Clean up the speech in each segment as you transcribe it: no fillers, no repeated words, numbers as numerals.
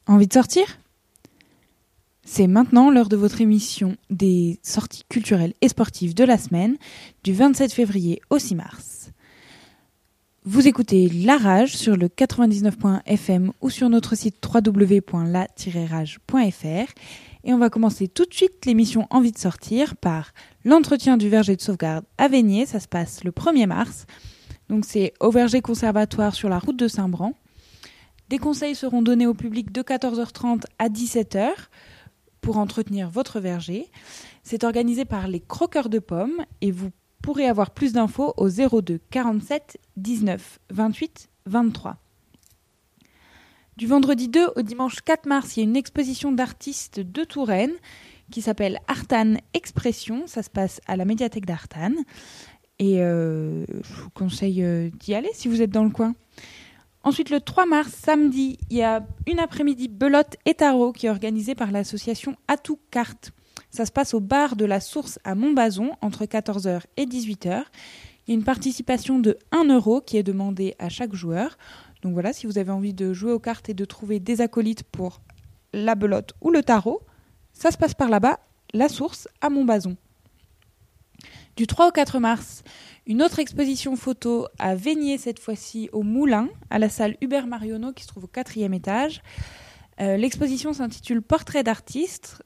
Envie de sortir ? C'est maintenant l'heure de votre émission des sorties culturelles et sportives de la semaine, du 27 février au 6 mars. Vous écoutez La Rage sur le 99.1 FM ou sur notre site www.la-rage.fr. Et on va commencer tout de suite l'émission Envie de sortir par l'entretien du verger de sauvegarde à Vénier. Ça se passe le 1er mars. Donc c'est au verger conservatoire sur la route de Saint-Bran. Des conseils seront donnés au public de 14h30 à 17h pour entretenir votre verger. C'est organisé par les Croqueurs de Pommes et vous pourrez avoir plus d'infos au 02 47 19 28 23. Du vendredi 2 au dimanche 4 mars, il y a une exposition d'artistes de Touraine qui s'appelle Artane Expression. Ça se passe à la médiathèque d'Artane. Et je vous conseille d'y aller si vous êtes dans le coin. Ensuite, le 3 mars, samedi, il y a une après-midi belote et tarot qui est organisée par l'association Atout Cartes. Ça se passe au bar de la Source à Montbazon entre 14h et 18h. Il y a une participation de 1 € qui est demandée à chaque joueur. Donc voilà, si vous avez envie de jouer aux cartes et de trouver des acolytes pour la belote ou le tarot, ça se passe par là-bas, la Source à Montbazon. Du 3 au 4 mars, une autre exposition photo à Vénier, cette fois-ci au Moulin, à la salle Hubert Marionneau qui se trouve au 4e étage. L'exposition s'intitule Portrait d'artiste.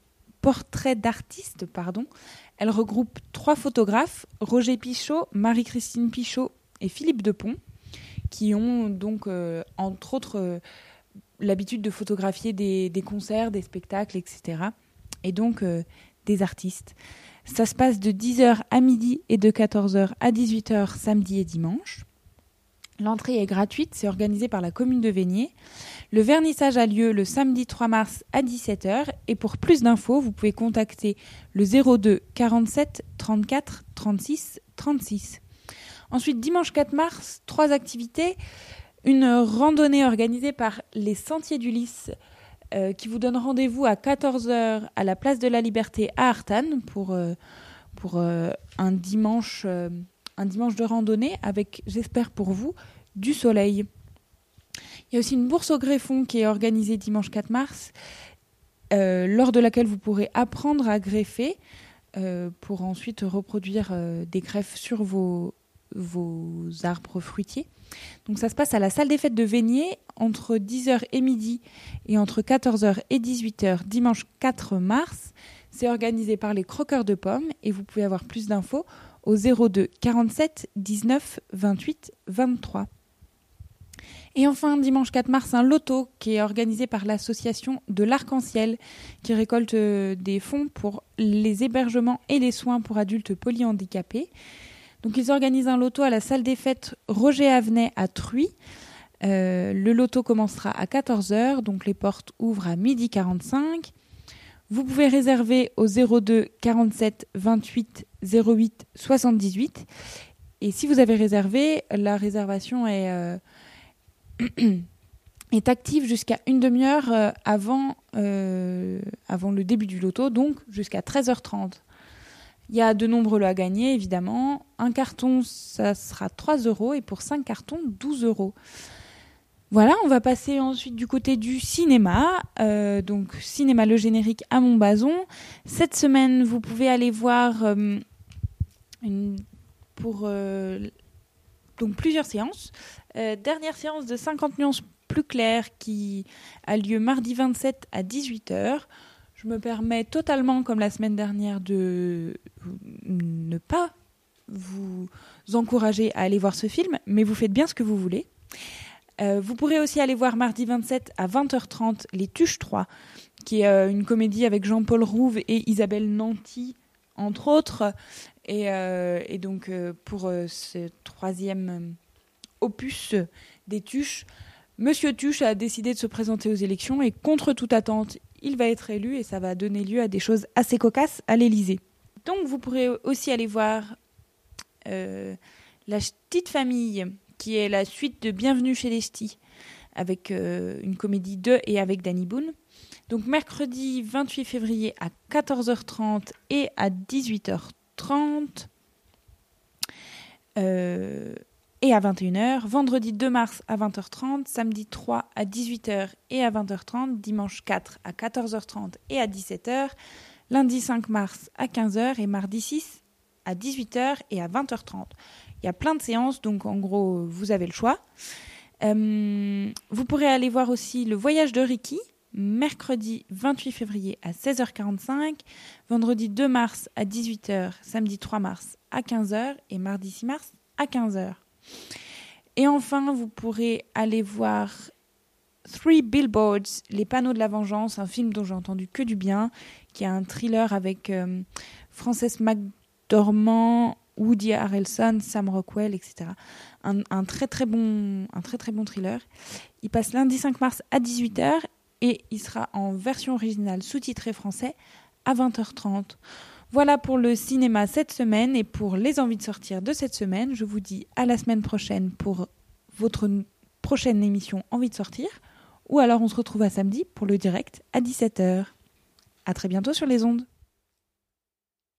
Elle regroupe 3 photographes, Roger Pichot, Marie-Christine Pichot et Philippe Depont, qui ont donc, entre autres, l'habitude de photographier des concerts, des spectacles, etc. Et donc des artistes. Ça se passe de 10h à midi et de 14h à 18h samedi et dimanche. L'entrée est gratuite, c'est organisé par la commune de Vénier. Le vernissage a lieu le samedi 3 mars à 17h et pour plus d'infos, vous pouvez contacter le 02 47 34 36 36. Ensuite, dimanche 4 mars, 3 activités. Une randonnée organisée par les Sentiers du Lys qui vous donne rendez-vous à 14h à la place de la Liberté à Artane pour un dimanche de randonnée avec, j'espère pour vous, du soleil. Il y a aussi une bourse au greffon qui est organisée dimanche 4 mars, lors de laquelle vous pourrez apprendre à greffer pour ensuite reproduire des greffes sur vos arbres fruitiers. Donc ça se passe à la salle des fêtes de Vénier entre 10h et midi et entre 14h et 18h dimanche 4 mars. C'est organisé par les Croqueurs de Pommes et vous pouvez avoir plus d'infos au 02 47 19 28 23. Et enfin, dimanche 4 mars, un loto qui est organisé par l'association de l'Arc-en-Ciel qui récolte des fonds pour les hébergements et les soins pour adultes polyhandicapés. Donc ils organisent un loto à la salle des fêtes Roger Avenay à Truy. Le loto commencera à 14h, donc les portes ouvrent à 12h45. Vous pouvez réserver au 02 47 28 08 78. Et si vous avez réservé, la réservation est active jusqu'à une demi-heure avant le début du loto, donc jusqu'à 13h30. Il y a de nombreux lots à gagner, évidemment. Un carton, ça sera 3 € et pour 5 cartons, 12 €. Voilà, on va passer ensuite du côté du cinéma. Donc, cinéma Le Générique à Montbazon. Cette semaine, vous pouvez aller voir plusieurs séances. Dernière séance de 50 nuances plus claires qui a lieu mardi 27 à 18h. Je me permets totalement, comme la semaine dernière, de ne pas vous encourager à aller voir ce film, mais vous faites bien ce que vous voulez. Vous pourrez aussi aller voir mardi 27 à 20h30 Les Tuches 3, qui est une comédie avec Jean-Paul Rouve et Isabelle Nanty, entre autres. Et donc, pour ce 3e opus des Tuches, Monsieur Tuche a décidé de se présenter aux élections et contre toute attente, il va être élu et ça va donner lieu à des choses assez cocasses à l'Élysée. Donc vous pourrez aussi aller voir La Petite Famille, qui est la suite de Bienvenue chez les Ch'tis, avec une comédie et avec Danny Boone. Donc mercredi 28 février à 14h30 et à 18h30. et à 21h, vendredi 2 mars à 20h30, samedi 3 à 18h et à 20h30, dimanche 4 à 14h30 et à 17h, lundi 5 mars à 15h et mardi 6 à 18h et à 20h30. Il y a plein de séances, donc en gros, vous avez le choix. Vous pourrez aller voir aussi le voyage de Ricky, mercredi 28 février à 16h45, vendredi 2 mars à 18h, samedi 3 mars à 15h et mardi 6 mars à 15h. Et enfin, vous pourrez aller voir Three Billboards, Les panneaux de la vengeance, un film dont j'ai entendu que du bien, qui est un thriller avec Frances McDormand, Woody Harrelson, Sam Rockwell, etc. Un très très bon thriller. Il passe lundi 5 mars à 18h et il sera en version originale sous-titrée français à 20h30. Voilà pour le cinéma cette semaine et pour les envies de sortir de cette semaine. Je vous dis à la semaine prochaine pour votre prochaine émission Envie de sortir. Ou alors on se retrouve à samedi pour le direct à 17h. À très bientôt sur les ondes.